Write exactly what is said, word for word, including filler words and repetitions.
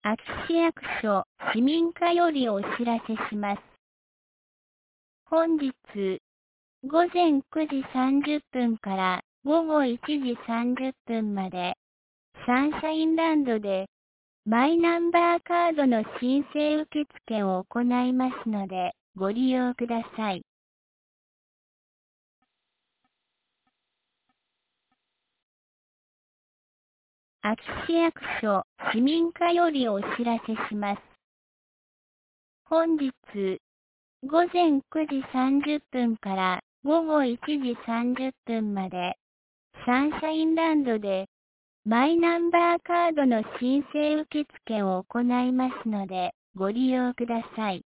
秋市役所市民課よりお知らせします。本日、ごぜんくじさんじゅっぷんからごごいちじさんじゅっぷんまで、サンシャインランドで、マイナンバーカードの申請受付を行いますので、ご利用ください。秋市役所市民課よりお知らせします。本日、ごぜんくじさんじゅっぷんからごごいちじさんじゅっぷんまで、サンシャインランドで、マイナンバーカードの申請受付を行いますので、ご利用ください。